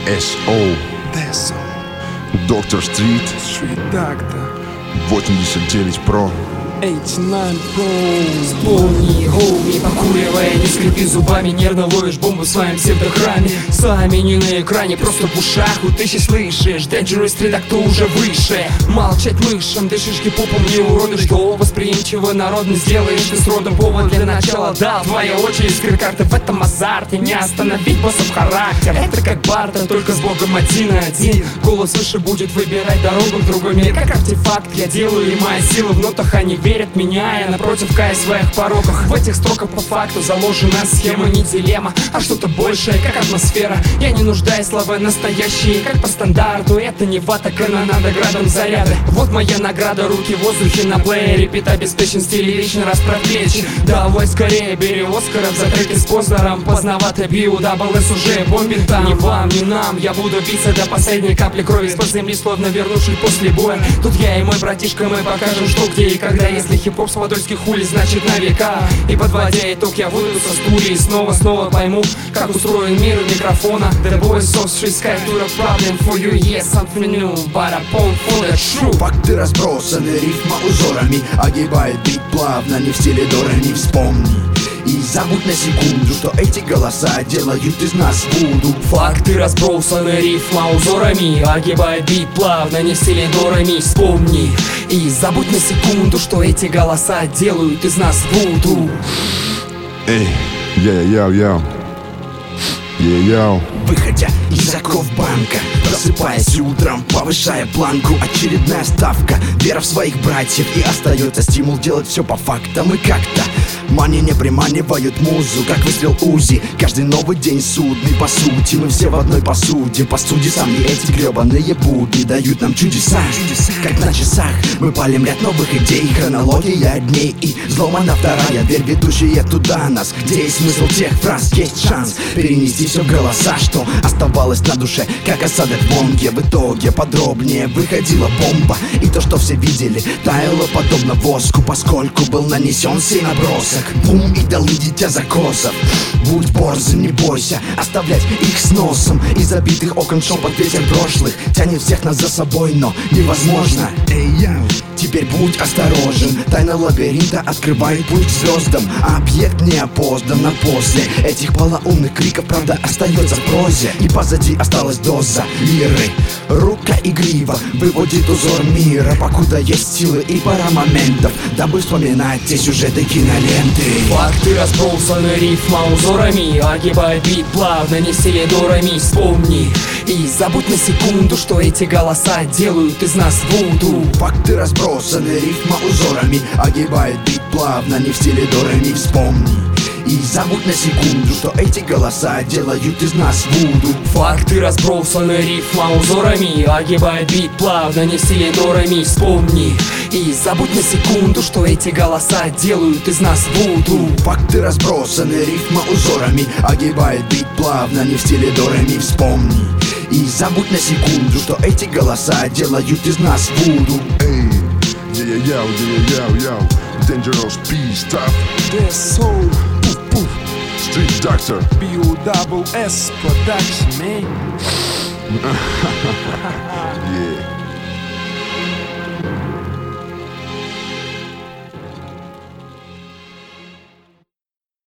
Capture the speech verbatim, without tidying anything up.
эс о, Десо, Доктор Стрит, Street Doctor, восемьдесят девять про. эйч девять Pro. Вспомни, хоуми, покуривая, не скрипи зубами, нервно ловишь бомбу в своем псевдохраме. Сами не на экране, просто в ушах утыщи слышишь. Dangerous Street, а кто уже выше? Молчать мышам, дышишь хип-хопом, не уроды. Что восприимчиво народно сделаешь ты с родом. Повод для начала дал, твоя очередь. Скрыть карты в этом азарте, не остановить боссов характер. Это как бартер, только с богом один на один. Голос выше будет выбирать дорогу в другой мир. Как артефакт я делаю, и моя сила в нотах, они верят меня, я напротив каюсь в своих пороках. В этих строках по факту заложена схема, не дилемма, а что-то большее, как атмосфера. Я не нуждаюсь, слова настоящие, как по стандарту. Это не вата, канонада, градом заряды. Вот моя награда, руки в воздухе на плеере. Бит обеспечен, стиль лично расправ плечи. Давай скорее, бери Оскаров за треки с Познером. Поздновато бью, дабл эс уже бомбит там. Не вам, не нам, я буду биться до последней капли крови. Из-под земли, словно вернувшись после боя. Тут я и мой братишка, мы покажем, что где и когда. Если хип-хоп с подольских хули, значит на века. И подводя итог, я выйду со студии и снова-снова пойму, как устроен мир у микрофона. The boys of street sky to the problem for you, yes, something new, but I won't fall that true. Факты разбросаны, рифма узорами, огибает бит плавно, не в стиле Дорами. Вспомни и забудь на секунду, что эти голоса делают из нас вуду. Факты разбросаны, рифма узорами, огибает бит плавно, не в стиле Дорами. Вспомни и забудь на секунду, что эти голоса делают из нас вуду. Эй, я-я-яу-яу, я-яу. Выходя из оков банка, просыпаясь утром, повышая планку. Очередная ставка, вера в своих братьев. И остается стимул делать все по фактам. И как-то мани не приманивают музу, как выстрел УЗИ. Каждый новый день судный, по сути. Мы все в одной посуде, посуде сами эти гребаные будни дают нам чудеса, как на часах. Мы палим ряд новых идей, хронология дней и взломана вторая дверь, ведущая туда нас, где есть смысл тех фраз. Есть шанс перенести все в голоса, что оставалось на душе, как осадок в бомбе. В итоге подробнее выходила бомба, и то, что все видели, таяло подобно воску, поскольку был нанесен сей набросок. Бум, и дал дитя закосов. Будь борзым, не бойся оставлять их с носом. Из забитых окон шепот ветер прошлых тянет всех нас за собой, но невозможно. Эй, я, теперь будь осторожен. Тайна лабиринта открывает путь к звездам, а объект не опоздан. Но после этих полоумных криков правда остается в прозе, и позади осталась доза лиры. Рука игриво выводит узор мира, покуда есть силы и пара моментов, дабы вспоминать те сюжеты киноленты. Факты разбросаны, рифма узорами, огибает бит плавно, не в стиле Дорами. Вспомни и забудь на секунду, что эти голоса делают из нас вуду. Факты разбросаны, рифма узорами, огибает бит плавно, не в стиле Дорами. Вспомни и забудь на секунду, что эти голоса делают из нас вуду. Факты разбросаны, рифма узорами, огибает бит плавно, не в стиле Дорами. Вспомни и забудь на секунду, что эти голоса делают из нас вуду. Факты разбросаны, рифма узорами, огибает бит плавно, не в стиле Дорами. Вспомни и забудь на секунду, что эти голоса делают из нас вуду. Эй, я-я-яу, я-я-яу-яу. Dangerous Peace, tough. Десо, Пуф-пуф. Street Doctor. би ю дабл эс Production, man. Yeah.